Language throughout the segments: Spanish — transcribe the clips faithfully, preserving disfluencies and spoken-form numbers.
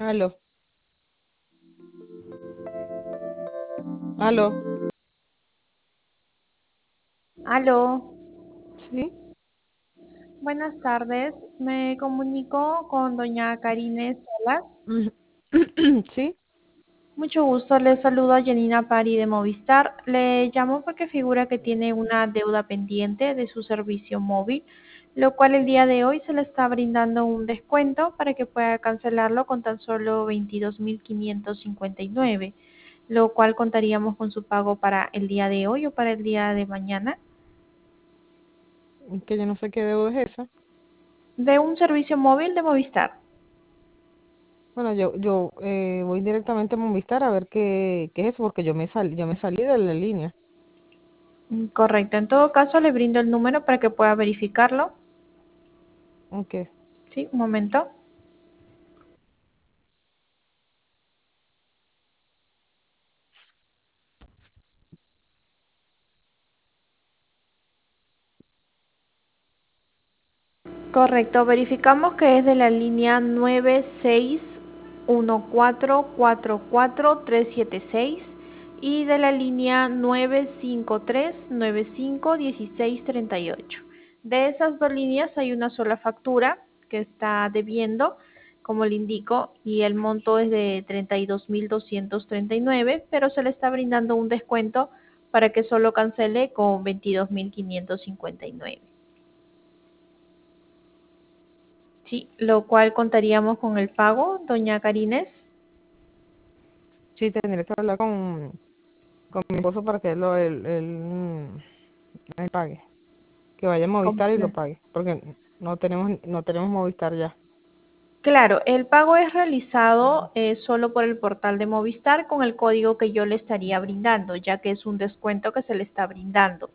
Aló, aló, Aló, sí, buenas tardes. Me comunico con doña Karine Salas. ujú, sí, Mucho gusto, le saludo a Janina Pari de Movistar. Le llamo porque figura que tiene una deuda pendiente de su servicio móvil, lo cual el día de hoy se le está brindando un descuento para que pueda cancelarlo con tan solo veintidós mil quinientos cincuenta y nueve, lo cual contaríamos con su pago para el día de hoy o para el día de mañana que yo no sé qué deuda es esa. de un servicio móvil de Movistar. Bueno, yo, yo eh, voy directamente a Movistar a ver qué, qué es eso, porque yo me salí, yo me salí de la línea. Mm, Correcto. En todo caso, le brindo el número para que pueda verificarlo. Ok, Sí, un momento. Correcto. Verificamos que es de la línea nueve seis uno cuatro cuatro cuatro tres siete seis y de la línea nueve cinco tres nueve cinco uno seis tres ocho. De esas dos líneas hay una sola factura que está debiendo, como le indico, y el monto es de treinta y dos mil doscientos treinta y nueve, pero se le está brindando un descuento para que solo cancele con veintidós mil quinientos cincuenta y nueve. Sí, lo cual contaríamos con el pago, doña Karines. sí, tendré que hablar con, con mi esposo para que él lo él, él, mm, él pague, que vaya a Movistar y lo Comple- pague, porque no tenemos, no tenemos Movistar ya. Claro, el pago es realizado eh, solo por el portal de Movistar con el código que yo le estaría brindando, ya que es un descuento que se le está brindando.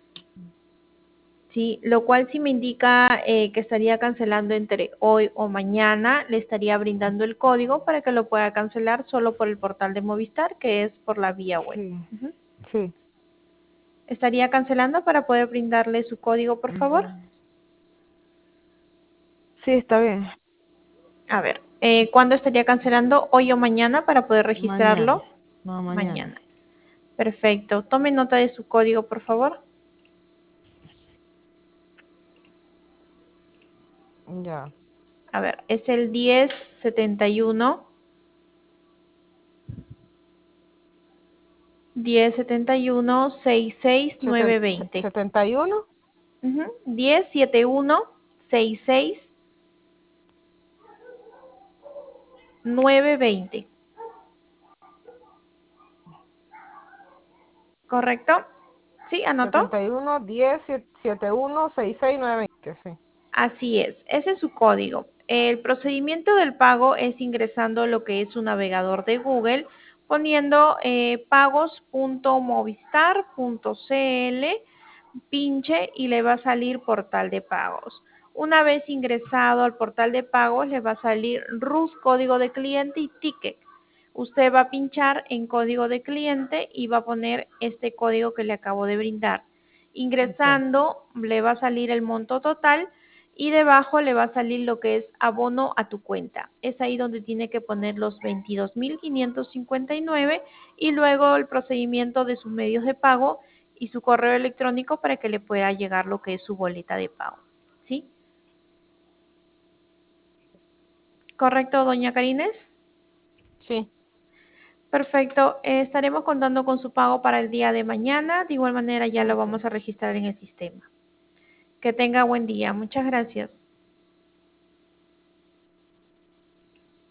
Sí, lo cual si me indica eh, que estaría cancelando entre hoy o mañana, le estaría brindando el código para que lo pueda cancelar solo por el portal de Movistar, que es por la vía web. Sí, Ujú. sí, Estaría cancelando para poder brindarle su código, por favor. ujú. Sí, está bien. A ver, eh, ¿cuándo estaría cancelando? ¿Hoy o mañana para poder Mañana, registrarlo? no, mañana. Mañana. Perfecto. Tome nota de su código, por favor. Ya. A ver, es el diez setenta y uno, diez setenta y uno, sesenta y seis, Seten- nueve se- veinte. setenta y uno. Ujú. diez setenta y uno, sesenta y seis, nueve veinte. ¿Correcto? ¿Sí? ¿Anotó? setenta y uno, diez, setenta y uno, sesenta y seis, novecientos veinte, sí. Así es, ese es su código. El procedimiento del pago es ingresando lo que es su navegador de Google, poniendo eh, pagos punto movistar punto cl, pinche y le va a salir portal de pagos. Una vez ingresado al portal de pagos, le va a salir R U S, código de cliente y ticket. Usted va a pinchar en código de cliente y va a poner este código que le acabo de brindar. Ok. Ingresando, le va a salir el monto total y debajo le va a salir lo que es abono a tu cuenta. Es ahí donde tiene que poner los veintidós mil quinientos cincuenta y nueve y luego el procedimiento de sus medios de pago y su correo electrónico para que le pueda llegar lo que es su boleta de pago. ¿Sí? ¿Correcto, doña Karines? Sí, Perfecto. Eh, estaremos contando con su pago para el día de mañana. De igual manera ya lo ok. vamos a registrar en el sistema. Que tenga buen día. Muchas gracias.